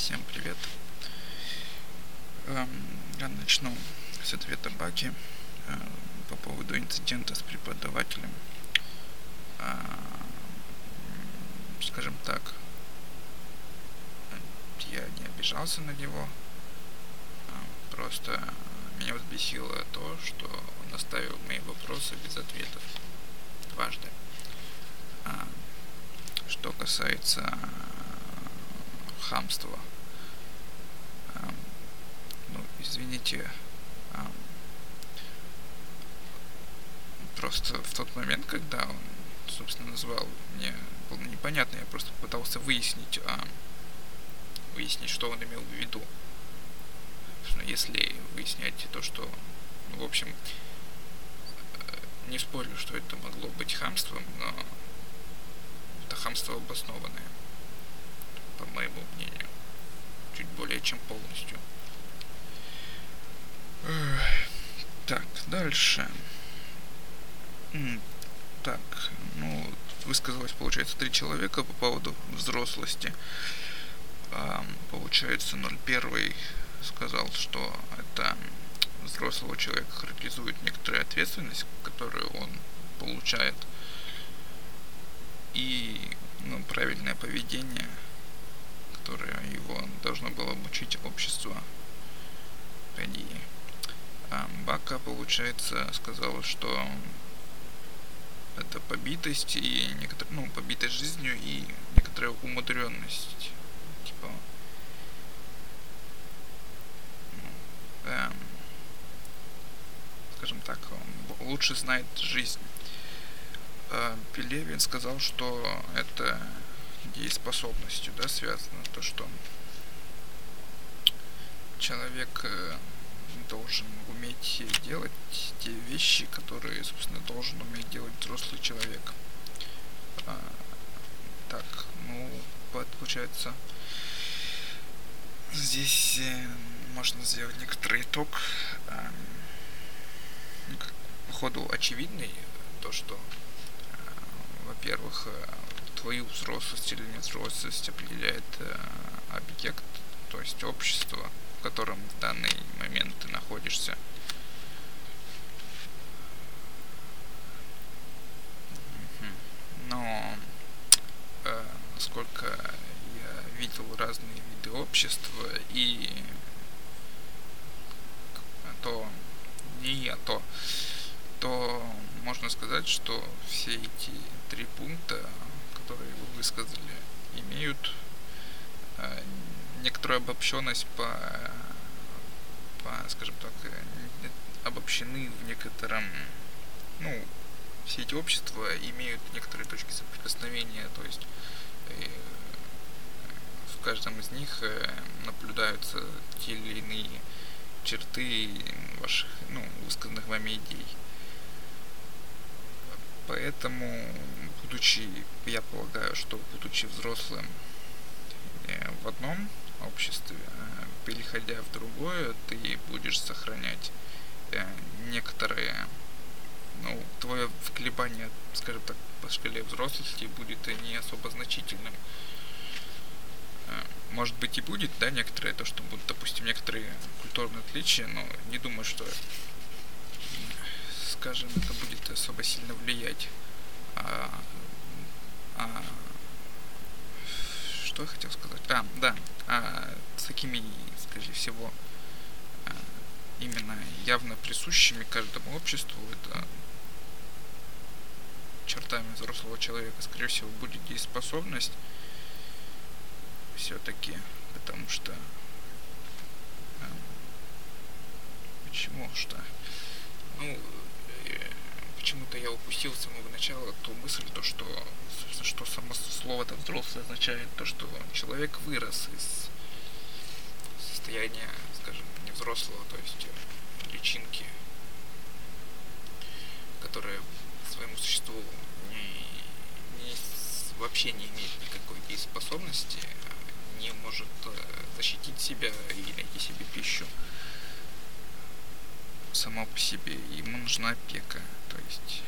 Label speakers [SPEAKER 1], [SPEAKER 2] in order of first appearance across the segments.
[SPEAKER 1] Всем привет. Я начну с ответа Баки по поводу инцидента с преподавателем. Скажем так, я не обижался на него, просто меня взбесило то, что он оставил мои вопросы без ответов дважды. Что касается хамства, извините, просто в тот момент, когда он, собственно, назвал, мне было непонятно, я просто пытался выяснить, что он имел в виду. Если выяснять то, что, в общем, не спорю, что это могло быть хамством, но это хамство обоснованное, по моему мнению, чуть более чем полностью. Так, дальше. Так, высказалось, получается, 3 человека по поводу взрослости. Получается, 01 сказал, что это взрослого человека характеризует некоторая ответственность, которую он получает, и правильное поведение, которое его должно было обучить общество. Бака, получается, сказала, что это побитость и побитость жизнью и некоторая умудренность. Скажем так, он лучше знает жизнь. Пелевин сказал, что это дееспособностью, связано, то, что человек должен уметь делать те вещи, которые, собственно, должен уметь делать взрослый человек. Получается, здесь можно сделать некоторый итог. Походу очевидный, то, что, во-первых, твою взрослость или невзрослость определяет объект, то есть общество, в котором в данный момент ты находишься. Но насколько я видел разные виды общества, и то можно сказать, что все эти 3 пункта, которые вы высказали, имеют некоторую обобщенность скажем так, обобщены в некотором, все эти общества имеют некоторые точки соприкосновения, то есть в каждом из них наблюдаются те или иные черты ваших, высказанных вами идей. Поэтому, я полагаю, что будучи взрослым в одном обществе, переходя в другое, ты будешь сохранять некоторые, твое колебание, скажем так, по шкале взрослости будет не особо значительным. Может быть и будет, некоторые, то, что будут, допустим, некоторые культурные отличия, но не думаю, что, скажем, это будет особо сильно влиять. Что я хотел сказать? С такими, скорее всего, именно явно присущими каждому обществу, это чертами взрослого человека, скорее всего, будет дееспособность все-таки, потому что почему-то я упустил с самого начала ту мысль, что само слово-то взрослый означает то, что человек вырос из состояния, скажем, невзрослого, то есть личинки, которая своему существу вообще не имеет никакой дееспособности, не может защитить себя и найти себе пищу само по себе. Ему нужна опека, то есть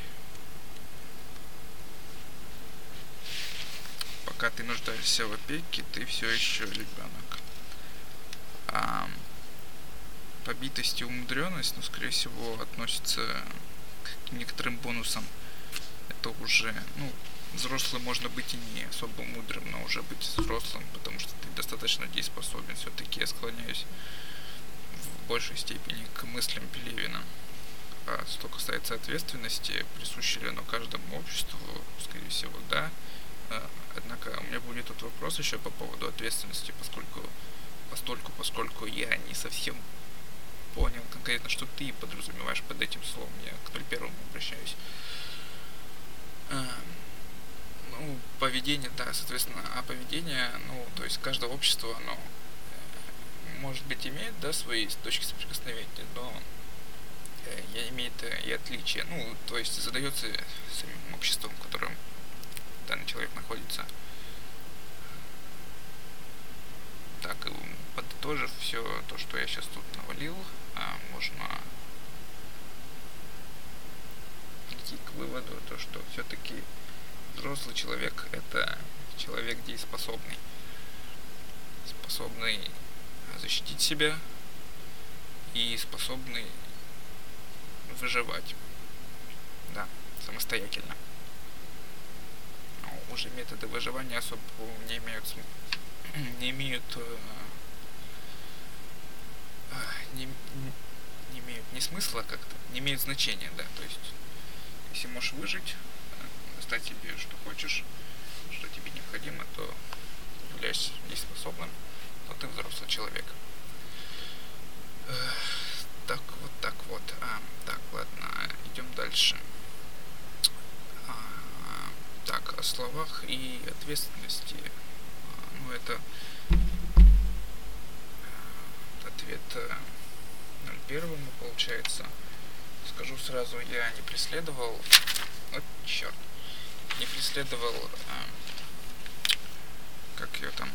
[SPEAKER 1] пока ты нуждаешься в опеке, ты все еще ребенок. А побитость и умудренность, ну, скорее всего, относятся к некоторым бонусам. Это уже, ну, взрослым можно быть и не особо мудрым, но уже быть взрослым, потому что ты достаточно дееспособен. Все-таки я склоняюсь в большей степени к мыслям Пелевина. А что касается ответственности, присуще ли оно каждому обществу, скорее всего, да. Однако у меня будет тут вопрос еще по поводу ответственности, поскольку я не совсем понял конкретно, что ты подразумеваешь под этим словом. Я к 01 обращаюсь. Ну, поведение, да, соответственно, а поведение, ну, то есть каждое общество, оно, может быть, имеет, да, свои точки соприкосновения, но имеет и отличия. Ну, то есть задается самим обществом, в котором данный человек находится. Так, подытожив все то, что я сейчас тут навалил, можно прийти к выводу, то, что все-таки взрослый человек – это человек дееспособный, способный защитить себя и способный выживать, да, самостоятельно. Но уже методы выживания особо не имеют ни смысла как-то, не имеют значения, да, то есть если можешь выжить, достать себе что хочешь, что тебе необходимо, то являешься дееспособным, то ты взрослый человек. Так вот. Так, ладно, идем дальше. Так, о словах и ответственности. Ну, это ответ 01 получается. Скажу сразу, я не преследовал... Вот черт. Не преследовал... как ее там...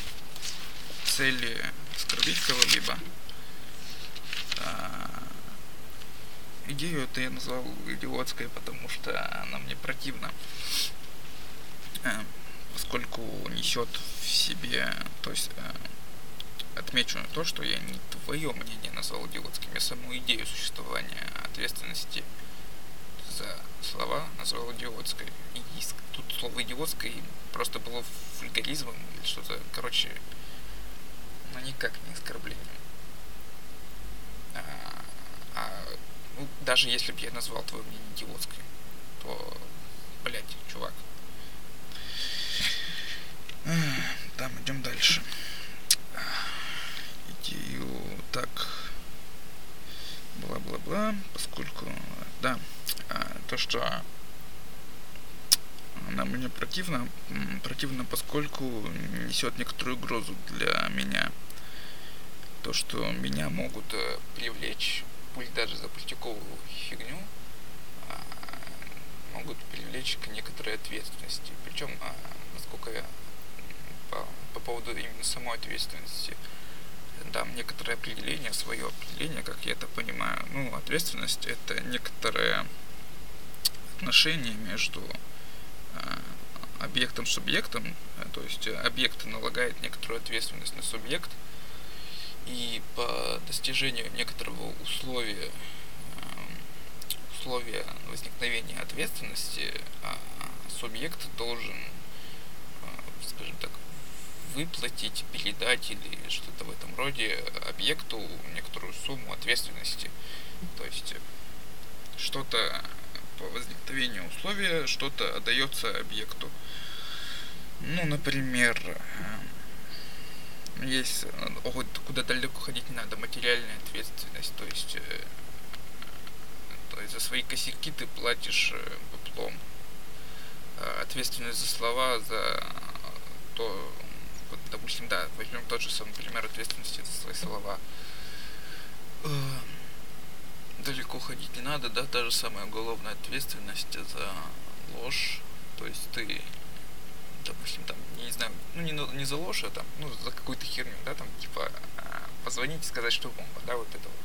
[SPEAKER 1] цели оскорбить кого-либо. Идею это я назвал идиотской, потому что она мне противна, поскольку несет в себе, то есть отмечу то, что я не твое мнение назвал идиотским, я саму идею существования ответственности за слова назвал идиотской. И тут слово идиотской просто было вульгаризмом или что-то, короче, но никак не оскорблением. Ну, даже если бы я назвал твое мнение идиотской, то, блять, чувак. Там, идем дальше. Идею так. Бла-бла-бла. Поскольку, да, то, что она мне противна, поскольку несет некоторую угрозу для меня. То, что меня могут привлечь, пусть даже за пустяковую фигню, могут привлечь к некоторой ответственности. Причем, насколько я по поводу именно самой ответственности дам некоторое определение, свое определение, как я это понимаю. Ну, ответственность – это некоторое отношение между объектом и субъектом, то есть объект налагает некоторую ответственность на субъект, и по достижению некоторого условия возникновения ответственности субъект должен, скажем так, выплатить, передать или что-то в этом роде объекту некоторую сумму ответственности. То есть что-то по возникновению условия, что-то отдается объекту. Ну, например, есть, куда далеко ходить не надо, материальная ответственность, то есть за свои косяки ты платишь поплом. Ответственность за слова, за то, вот, допустим, да, возьмем тот же самый пример ответственности за свои слова. Далеко ходить не надо, да, та же самая уголовная ответственность за ложь, то есть ты, допустим, там, не знаю, ну не за ложь, а там, ну за какую-то херню, да, там, типа, позвонить и сказать, что бомба, да, вот это вот.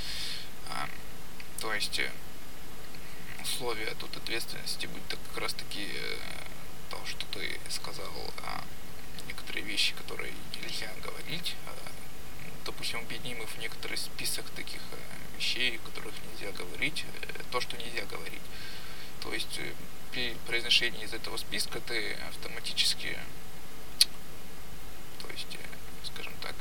[SPEAKER 1] То есть условия тут ответственности будет как раз таки то, что ты сказал, некоторые вещи, которые нельзя говорить, допустим, если мы объединим их в некоторый список таких вещей, о которых нельзя говорить, то, что нельзя говорить. То есть при произношении из этого списка ты автоматически, то есть, скажем так,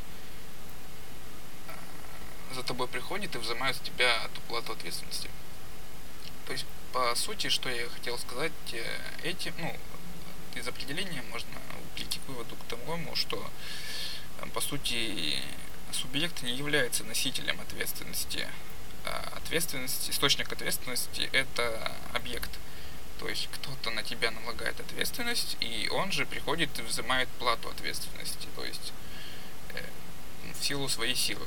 [SPEAKER 1] за тобой приходит и взимает с тебя эту плату ответственности. То есть, по сути, что я хотел сказать этим, из определения можно прийти к выводу к тому, что, по сути, субъект не является носителем ответственности. Источник ответственности – это объект. То есть кто-то на тебя налагает ответственность, и он же приходит и взимает плату ответственности, то есть в силу своей силы.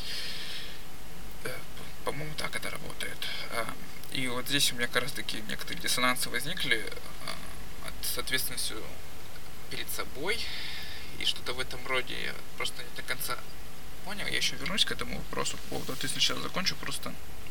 [SPEAKER 1] По-моему, так это работает. И вот здесь у меня как раз таки некоторые диссонансы возникли с ответственностью перед собой и что-то в этом роде. Я просто не до конца понял. Я еще вернусь к этому вопросу по поводу ответственности. Сейчас закончу просто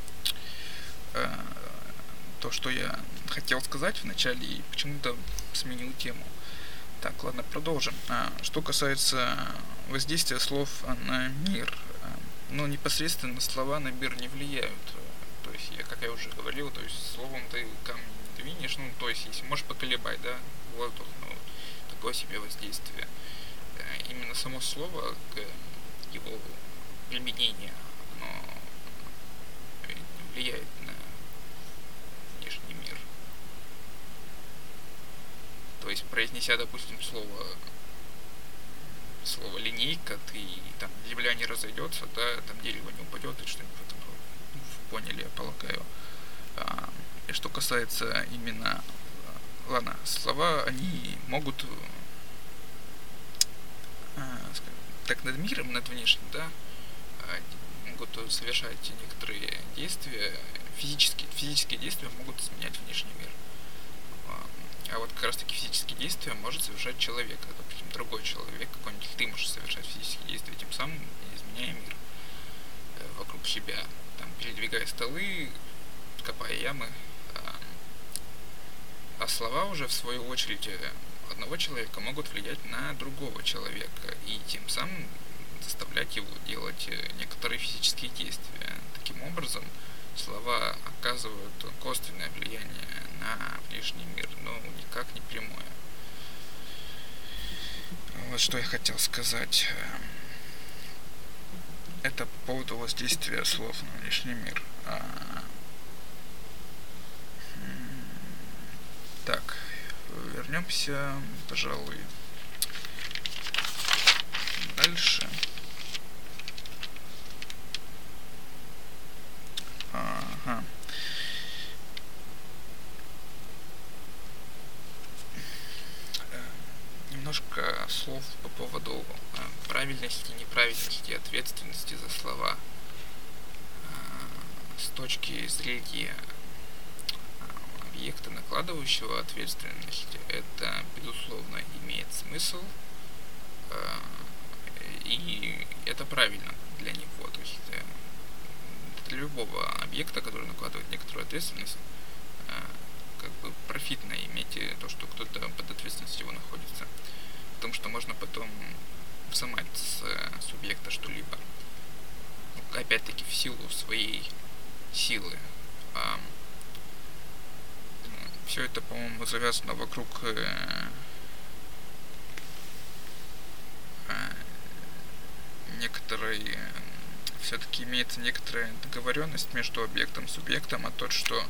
[SPEAKER 1] то, что я хотел сказать вначале и почему-то сменил тему. Так, ладно, продолжим. Что касается воздействия слов на мир, непосредственно слова на мир не влияют. То есть, как я уже говорил, то есть словом ты камень не двинешь, то есть если можешь поколебать, да, воздух, такое себе воздействие. Именно само слово, его применение, оно влияет на внешний мир. То есть, произнеся, допустим, слово линейка, там земля не разойдется, да, там дерево не упадет и что-нибудь в этом роде. Поняли, я полагаю. И что касается именно, слова, они могут, так над миром, над внешним, да, могут совершать некоторые действия, физические действия могут изменять внешний мир. А вот как раз таки физические действия может совершать человек, допустим, другой человек, какой-нибудь ты можешь совершать физические действия, тем самым изменяя мир вокруг себя, там, передвигая столы, копая ямы. А слова уже, в свою очередь, одного человека могут влиять на другого человека и тем самым заставлять его делать некоторые физические действия. Таким образом, слова оказывают косвенное влияние на внешний мир, но никак не прямое. Вот что я хотел сказать. Это по поводу воздействия слов на внешний мир. Так, вернемся, пожалуй, дальше. Ага. Немножко слов по поводу правильности, неправильности, ответственности за слова. С точки зрения объекта, накладывающего ответственность, это, безусловно, имеет смысл, и это правильно для него. То есть для любого объекта, который накладывает некоторую ответственность, как бы профитно иметь то, что кто-то под ответственностью его находится. Потому что можно потом взимать с субъекта что-либо. Опять-таки в силу своей силы. Все это, по-моему, завязано вокруг некоторой, все-таки имеется некоторая договоренность между объектом и субъектом, а то, что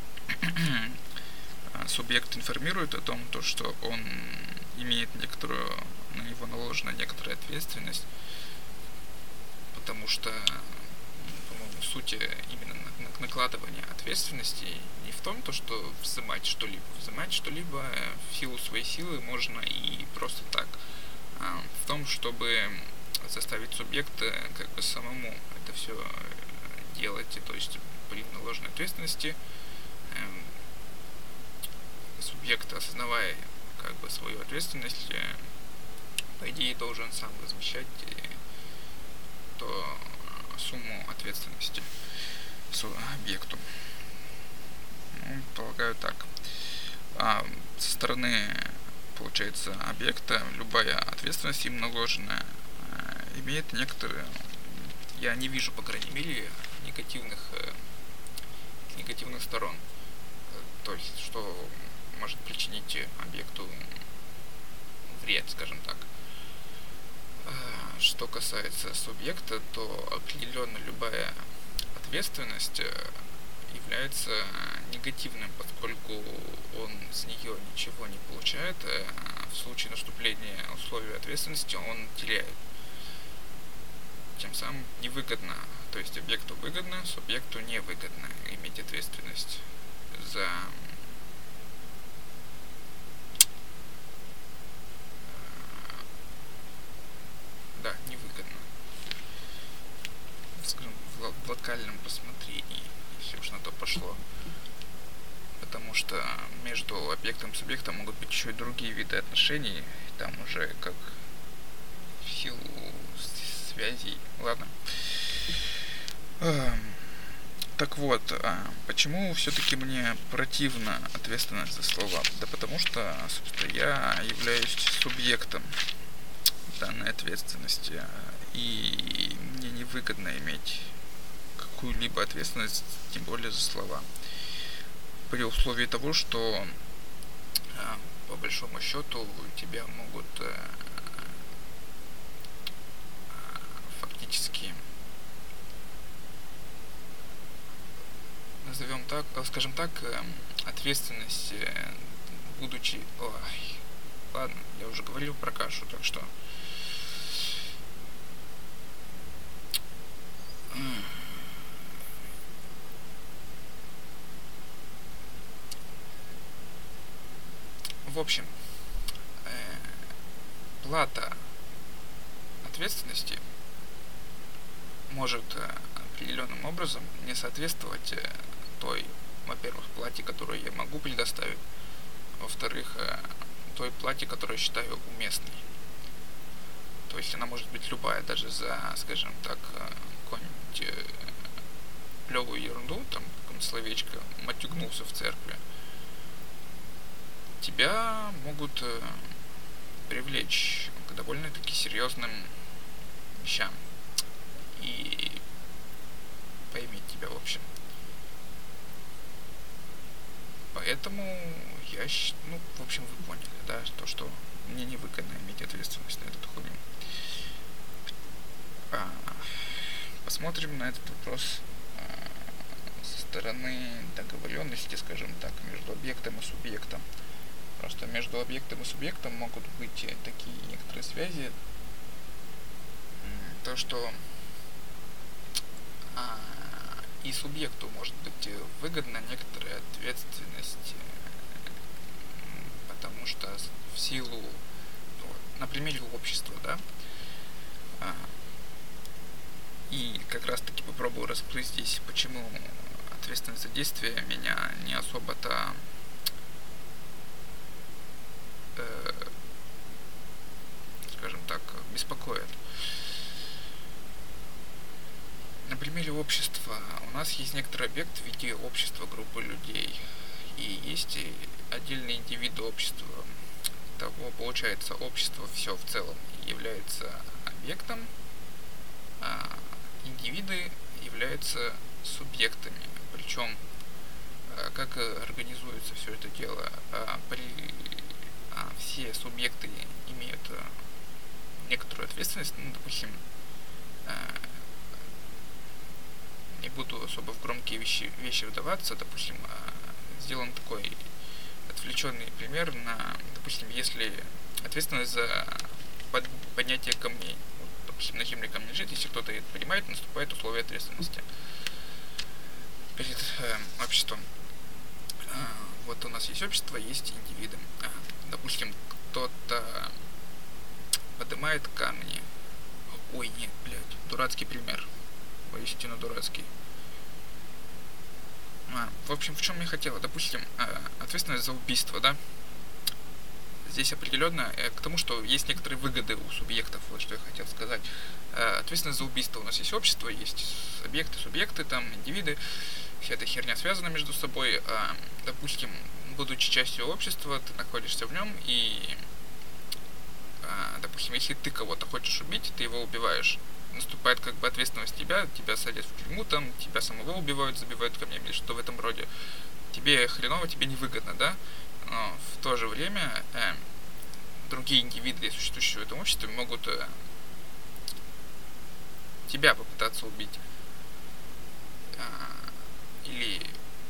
[SPEAKER 1] субъект информирует о том, что он имеет некоторую, на него наложена некоторая ответственность, потому что, по-моему, суть именно накладывания ответственности не в том, что взимать что-либо. Взимать что-либо в силу своей силы можно и просто так. А в том, чтобы заставить субъекта как бы самому это все делать, то есть при наложенной ответственности субъект, осознавая как бы свою ответственность, по идее должен сам возмещать сумму ответственности объекту. Полагаю так. А со стороны, получается, объекта любая ответственность им наложенная имеет некоторую я не вижу, по крайней мере, негативных сторон. То есть, что может причинить объекту вред, скажем так. Что касается субъекта, то определенно любая ответственность является негативным, поскольку он с нее ничего не получает, а в случае наступления условий ответственности он теряет. Тем самым невыгодно, то есть объекту выгодно, субъекту невыгодно иметь ответственность за невыгодно. Скажем, в локальном посмотрении, если уж на то пошло. Потому что между объектом и субъектом могут быть еще и другие виды отношений. Там уже как в силу связей. Ладно. Так вот, почему все-таки мне противна ответственность за слова? Да потому что, собственно, я являюсь субъектом данной ответственности, и мне невыгодно иметь какую-либо ответственность, тем более за слова. При условии того, что по большому счету тебя могут фактически, назовем так, скажем так, ответственность, будучи... Ой, ладно, я уже говорил про кашу, так что... В общем, плата ответственности может определенным образом не соответствовать той, во-первых, плате, которую я могу предоставить, во-вторых, той плате, которую я считаю уместной. То есть она может быть любая, даже за, скажем так, какую-нибудь плевую ерунду, там, какое-нибудь словечко, матюгнулся в церкви. Тебя могут привлечь к довольно-таки серьезным вещам и поиметь тебя, в общем. Поэтому я, в общем, вы поняли, да, то, что мне невыгодно иметь ответственность на эту хуйню. Посмотрим на этот вопрос со стороны договоренности, скажем так, между объектом и субъектом. Просто между объектом и субъектом могут быть такие некоторые связи, то что и субъекту может быть выгодна некоторая ответственность, потому что в силу, на примере общества, да, и как раз таки попробую раскрыть здесь, почему ответственность за действия меня не особо-то скажем так, беспокоит. На примере общества у нас есть некоторый объект в виде общества, группы людей, и есть отдельные индивиды общества. Того, получается, общество все в целом является объектом, а индивиды являются субъектами. Причем, как организуется все это дело, все субъекты имеют некоторую ответственность, допустим, не буду особо в громкие вещи вдаваться, допустим, сделан такой отвлеченный пример допустим, если ответственность за поднятие камней, допустим, на земле камни лежит, если кто-то это понимает, наступает условие ответственности перед обществом. Вот у нас есть общество, есть индивиды. Допустим, кто-то поднимает камни. Ой, нет, блядь, дурацкий пример. Воистину дурацкий. В общем, в чем я хотела? Допустим, ответственность за убийство, да? Здесь определенно к тому, что есть некоторые выгоды у субъектов, вот что я хотел сказать. Ответственность за убийство. У нас есть общество, есть объекты, субъекты, там, индивиды. Вся эта херня связана между собой. Допустим, будучи частью общества, ты находишься в нем, и допустим, если ты кого-то хочешь убить, ты его убиваешь. Наступает как бы ответственность тебя садят в тюрьму, там, тебя самого убивают, забивают камнями, или что в этом роде. Тебе хреново, тебе невыгодно, да? Но в то же время другие индивиды, существующие в этом обществе, могут тебя попытаться убить. Или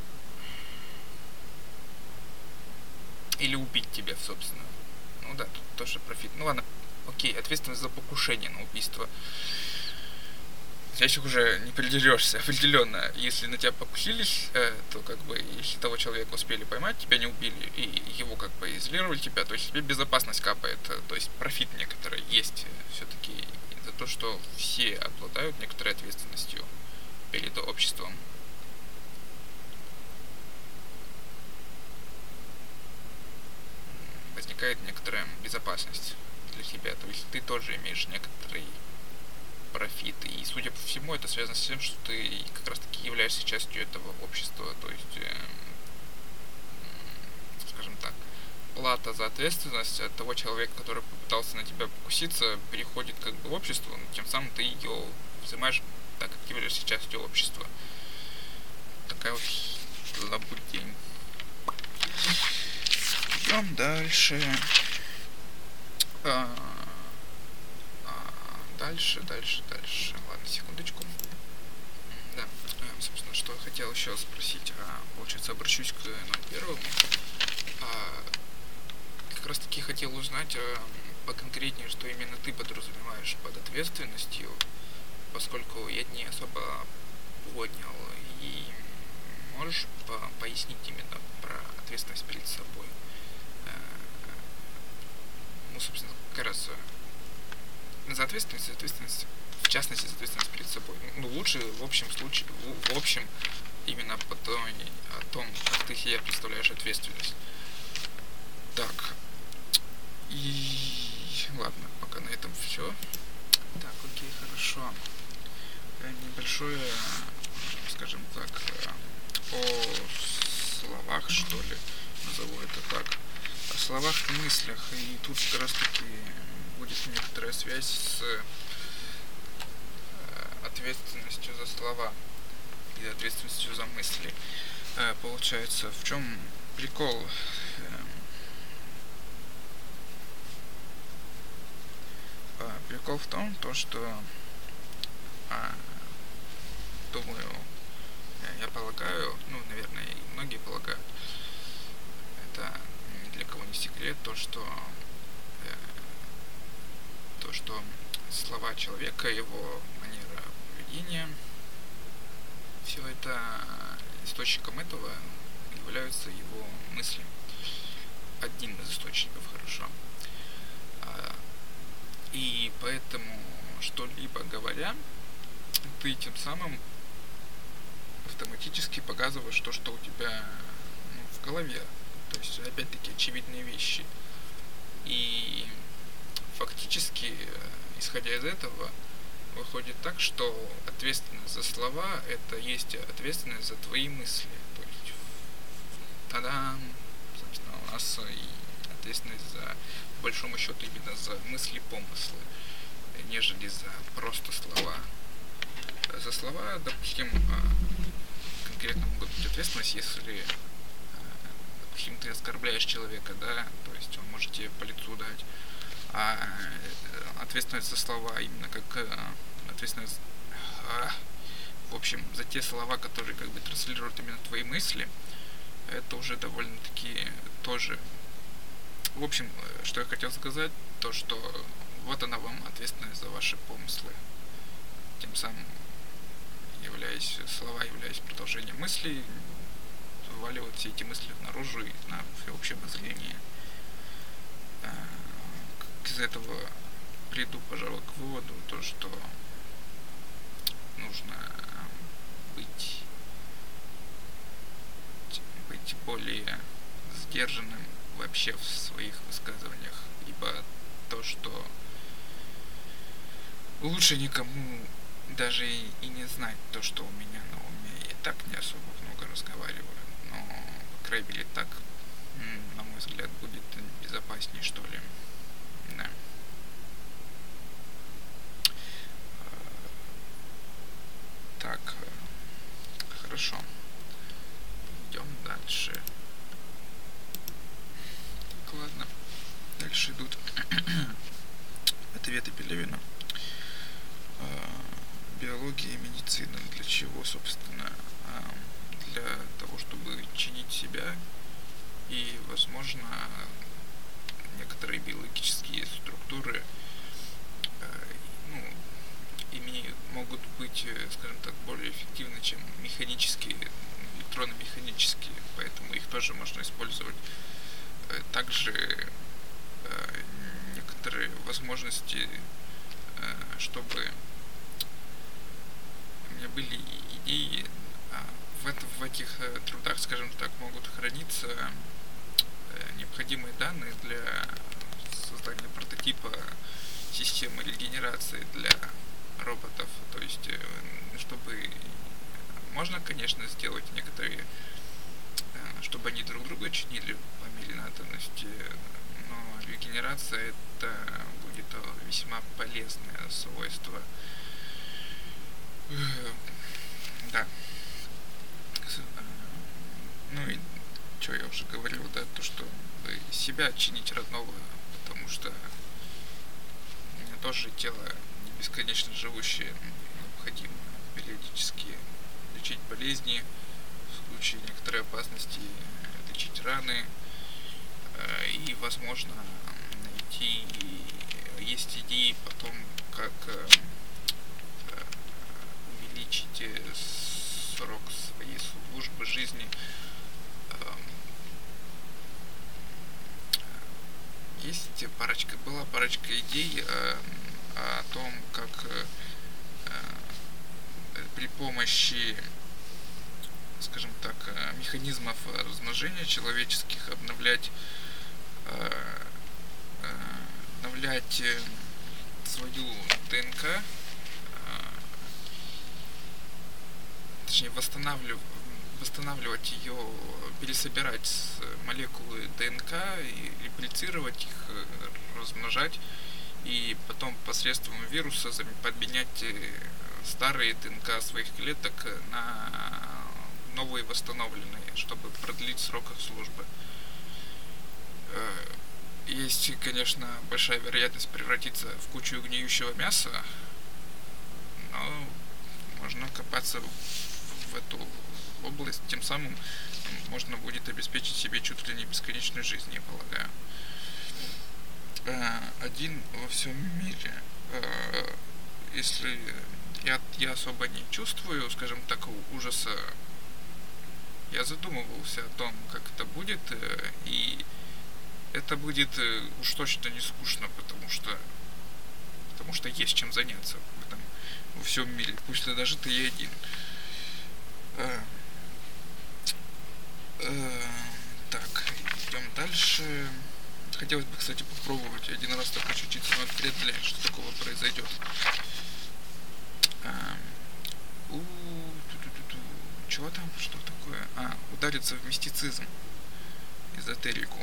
[SPEAKER 1] убить тебя, собственно. Ну да, тут тоже профит. Ну ладно, окей, ответственность за покушение на убийство. Здесь уже не придерешься определенно. Если на тебя покусились, то как бы, если того человека успели поймать, тебя не убили, и его как бы изолировали тебя, то есть тебе безопасность капает, то есть профит некоторый есть все-таки за то, что все обладают некоторой ответственностью перед обществом. Возникает некоторая безопасность для тебя, то есть ты тоже имеешь некоторый профит, и судя по всему это связано с тем, что ты как раз таки являешься частью этого общества, то есть, скажем так, плата за ответственность от того человека, который попытался на тебя покуситься, переходит как бы в общество, но тем самым ты ее взимаешь, так как являешься частью общества. Такая вот лабудень. Идем дальше. Дальше. Ладно, секундочку. Да, собственно, что я хотел еще спросить. Получается, обращусь к номеру первому. Как раз таки хотел узнать поконкретнее, что именно ты подразумеваешь под ответственностью, поскольку я не особо понял. И можешь пояснить именно про ответственность перед собой? Ну, собственно, как раз за ответственность, в частности, за ответственность перед собой. Ну, лучше в общем случае, в общем, именно о том, как ты себе представляешь ответственность. Так. И ладно, пока на этом все. Так, окей, хорошо. Небольшое, скажем так, о словах, что ли, назову это так. О словах и мыслях. И тут как раз таки будет некоторая связь с ответственностью за слова и ответственностью за мысли. Получается, в чем прикол? Прикол в том, что думаю, я полагаю, ну, наверное, и многие полагают, это ни для кого не секрет, то, что слова человека, его манера поведения, все это источником этого являются его мысли. Одним из источников, хорошо. И поэтому, что-либо говоря, ты тем самым автоматически показываешь то, что у тебя в голове. То есть, опять-таки, очевидные вещи. И фактически, исходя из этого, выходит так, что ответственность за слова – это есть ответственность за твои мысли. То есть, тогда, собственно, у нас и ответственность за, по большому счету, именно за мысли, помыслы, нежели за просто слова. За слова, допустим, конкретно могут быть ответственность, если, допустим, ты оскорбляешь человека, да, то есть он может тебе по лицу дать, а ответственность за слова именно как ответственность, в общем, за те слова, которые как бы транслируют именно твои мысли, это уже довольно-таки тоже. В общем, что я хотел сказать, то что вот она вам ответственность за ваши помыслы. Тем самым слова являясь продолжением мыслей, вываливают все эти мысли наружу и на всеобщее обозрение. Из этого приду, пожалуй, к выводу, то, что нужно быть более сдержанным вообще в своих высказываниях, ибо то, что лучше никому даже и не знать то, что у меня на уме. Я так не особо много разговариваю, но, по крайней мере, так, на мой взгляд, будет безопаснее, что ли. Да. дальше. Так, ладно. Дальше идут ответы Пелевина. Биология и медицина. Для чего, собственно? Для того, чтобы чинить себя и, возможно, некоторые биологические структуры могут быть, скажем так, более эффективны, чем механические, электронно-механические, поэтому их тоже можно использовать. Также некоторые возможности, чтобы у меня были идеи, в этих трудах, скажем так, могут храниться необходимые данные для создания прототипа системы регенерации для роботов. То есть, чтобы можно, конечно, сделать некоторые, чтобы они друг друга чинили по мере надобности, но регенерация это будет весьма полезное свойство. Да. Ну и что я уже говорил, да, то, что себя чинить родного, потому что у меня тоже тело не бесконечно живущее, необходимо периодически лечить болезни, в случае некоторой опасности лечить раны, и, возможно, найти, есть идеи потом, как увеличить срок своей службы жизни. Была парочка идей о том, как при помощи, скажем так, механизмов размножения человеческих обновлять свою ДНК, точнее восстанавливать ее, пересобирать молекулы ДНК и реплицировать их, размножать, и потом посредством вируса подменять старые ДНК своих клеток на новые восстановленные, чтобы продлить срок их службы. Есть, конечно, большая вероятность превратиться в кучу гниющего мяса, но можно копаться в эту область, тем самым можно будет обеспечить себе чуть ли не бесконечную жизнь, я полагаю. Один во всем мире. Если я особо не чувствую, скажем так, ужаса, я задумывался о том, как это будет, и это будет уж точно не скучно, потому что есть чем заняться в этом, во всем мире, пусть даже ты и один. Так, идем дальше. Хотелось бы, кстати, попробовать один раз так очутиться, но вряд ли что такого произойдет. Чего там? Что такое? Удариться в мистицизм, эзотерику.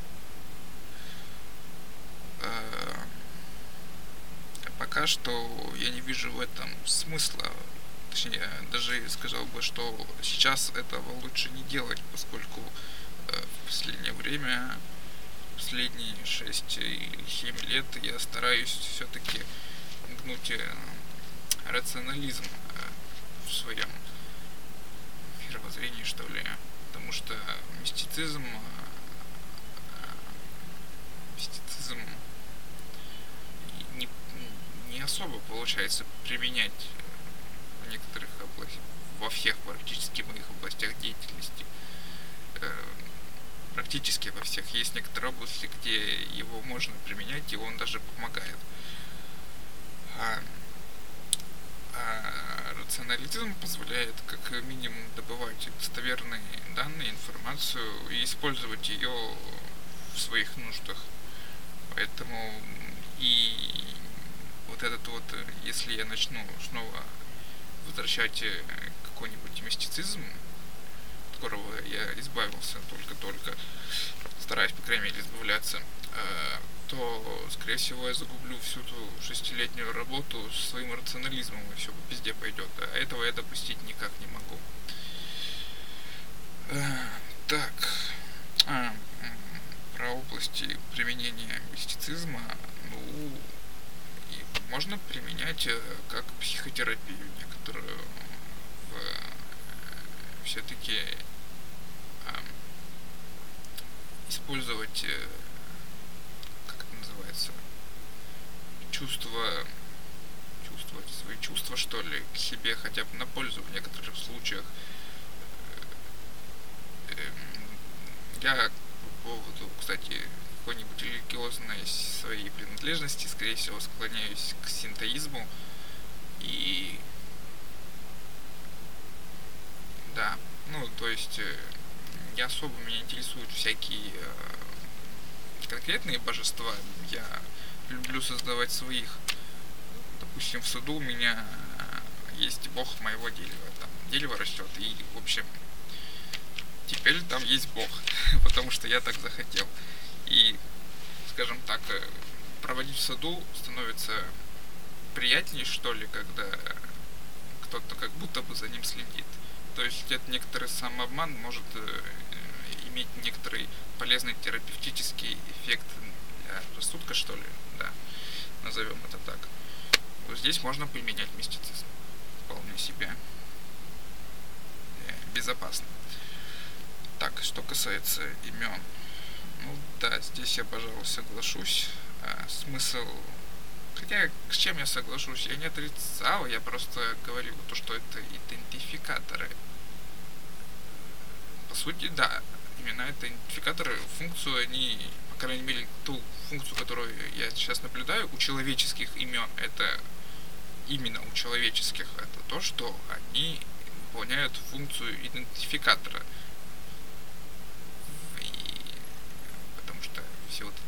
[SPEAKER 1] Пока что я не вижу в этом смысла. Точнее, даже сказал бы, что сейчас этого лучше не делать, поскольку в последнее время, последние 6 или 7 лет я стараюсь все-таки гнуть рационализм в своем мировоззрении, что ли, потому что мистицизм не особо получается применять в некоторых областях, во всех практически моих областях деятельности, практически во всех. Есть некоторые области, где его можно применять, и он даже помогает. Рационализм позволяет как минимум добывать достоверные данные, информацию и использовать ее в своих нуждах. Поэтому и вот этот вот, если я начну снова возвращать какой-нибудь мистицизм, от которого я избавился только-только, стараюсь, по крайней мере, избавляться, то, скорее всего, я загублю всю ту 6-летнюю работу со своим рационализмом, и все по пизде пойдет. А этого я допустить никак не могу. Так, про области применения мистицизма, ну, и можно применять как психотерапию некоторую, все-таки использовать, как это называется, чувствовать свои чувства, что ли, к себе хотя бы на пользу в некоторых случаях. Я по поводу, кстати, какой-нибудь религиозной своей принадлежности, скорее всего, склоняюсь к синтоизму. И да, ну, то есть не особо меня интересуют всякие конкретные божества. Я люблю создавать своих. Допустим, в саду у меня есть бог моего дерева. Там дерево растет, и, в общем, теперь там есть бог, потому что я так захотел. И, скажем так, проводить в саду становится приятнее, что ли, когда кто-то как будто бы за ним следит. То есть это некоторый самообман может иметь некоторый полезный терапевтический эффект для рассудка, что ли, да, назовем это так. Вот здесь можно применять мистицизм вполне себе безопасно. Так, что касается имен, ну да, здесь я, пожалуй, соглашусь. Смысл... Хотя, с чем я соглашусь? Я не отрицал, я просто говорил, то, что это идентификаторы. По сути, да, именно это идентификаторы, функцию они, по крайней мере, ту функцию, которую я сейчас наблюдаю у человеческих имен, это именно у человеческих, это то, что они выполняют функцию идентификатора. И потому что все вот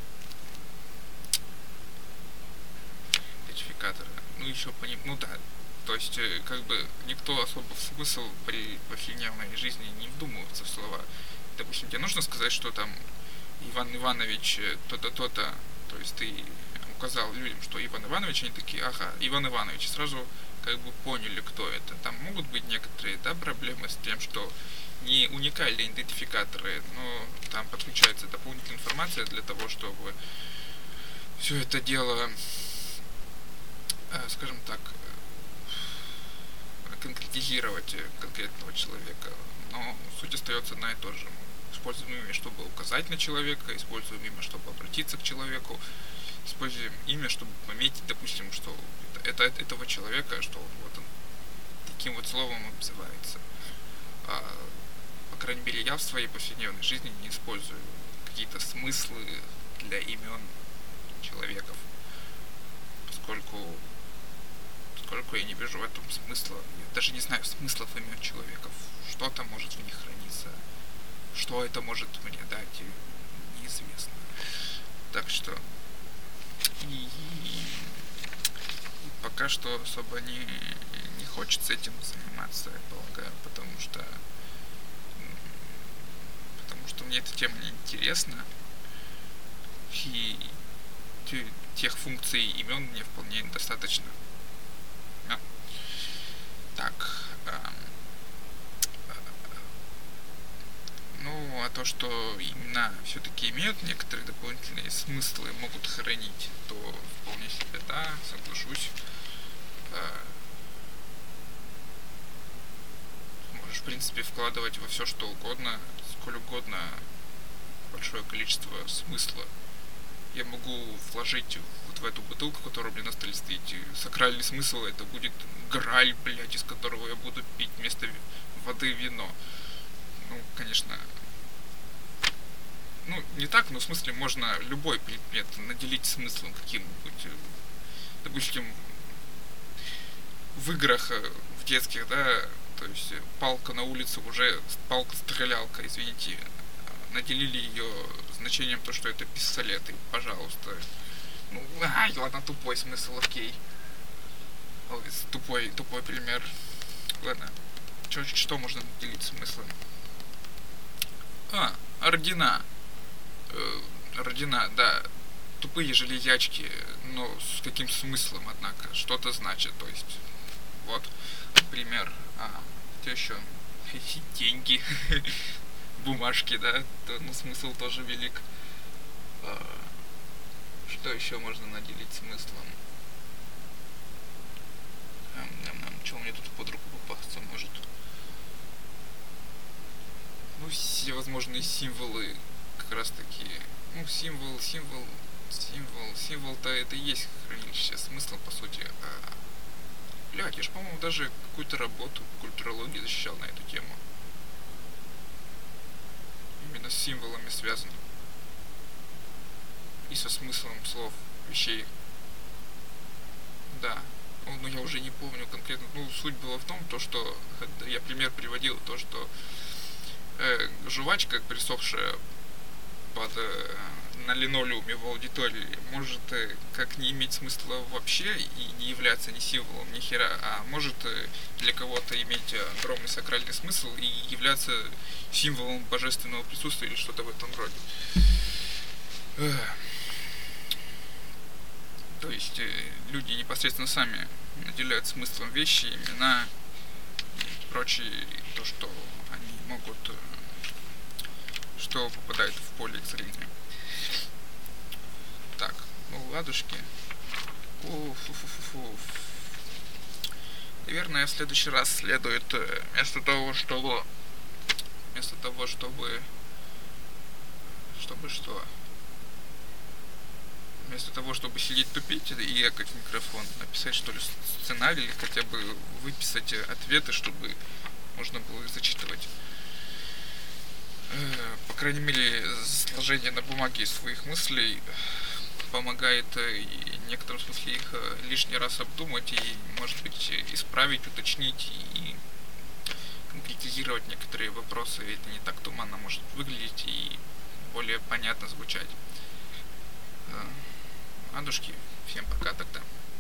[SPEAKER 1] идентификаторы, ну еще по ним, ну да, то есть как бы никто особо в смысл при повседневной жизни не вдумывается в слова. Допустим, тебе нужно сказать, что там Иван Иванович то-то, то-то, то есть ты указал людям, что Иван Иванович, они такие, ага, Иван Иванович, сразу как бы поняли, кто это. Там могут быть некоторые, да, проблемы с тем, что не уникальные идентификаторы, но там подключается дополнительная информация для того, чтобы все это дело, скажем так, конкретизировать конкретного человека. Но суть остается одна и та же. Используем имя, чтобы указать на человека, используем имя, чтобы обратиться к человеку, используем имя, чтобы пометить, допустим, что это этого человека, что вот он таким вот словом обзывается. По крайней мере, я в своей повседневной жизни не использую какие-то смыслы для имен человеков, поскольку я не вижу в этом смысла. Я даже не знаю смыслов имен человеков. Что там может в них храниться, что это может мне дать, неизвестно. Так что и пока что особо не хочется этим заниматься, я полагаю, потому что мне эта тема не интересна, и тех функций имен мне вполне достаточно. Да. Так, ну, а то, что имена все-таки имеют некоторые дополнительные смыслы, могут хранить, то вполне себе, да, соглашусь. Можешь, в принципе, вкладывать во все что угодно, сколь угодно большое количество смысла. Я могу вложить вот в эту бутылку, которая у меня на столе стоит, сакральный смысл, это будет граль, блядь, из которого я буду пить вместо воды вино. Ну, конечно, ну, не так, но в смысле можно любой предмет наделить смыслом каким-нибудь. Допустим, в играх, в детских, да, то есть палка на улице уже, палка-стрелялка, извините, наделили ее значением то, что это пистолет, и, пожалуйста. Ну, ладно, тупой смысл, окей. Ой, тупой пример. Ладно, что можно наделить смыслом? Ордена. Ордена, да. Тупые железячки, но с каким смыслом, однако, что-то значит, то есть, вот, пример. Что еще? Деньги. бумажки, да, то, ну, смысл тоже велик. Что еще можно наделить смыслом? Чего мне тут под руку попасться может? Ну, все возможные символы как раз таки. Ну, символ-то это и есть хранилище смысла, по сути. Блядь, я же, по-моему, даже какую-то работу культурологии защищал на эту тему. Именно с символами связано. И со смыслом слов, вещей. Да. Ну, я уже не помню конкретно. Ну, суть была в том, то, что я пример приводил, то, что жвачка, присохшая на линолеуме в аудитории, может как не иметь смысла вообще и не являться ни символом, ни хера, а может для кого-то иметь огромный сакральный смысл и являться символом божественного присутствия или что-то в этом роде. То есть люди непосредственно сами наделяют смыслом вещи, имена и прочее, то, что они могут, что попадает в поле их зрения. Так, ну ладушки. Наверное, в следующий раз следует вместо того, чтобы сидеть тупить и экать в микрофон, написать что ли сценарий или хотя бы выписать ответы, чтобы можно было их зачитывать. По крайней мере, сложение на бумаге своих мыслей помогает и в некотором смысле их лишний раз обдумать и, может быть, исправить, уточнить и конкретизировать некоторые вопросы. Это не так туманно может выглядеть и более понятно звучать. Ладушки, всем пока тогда.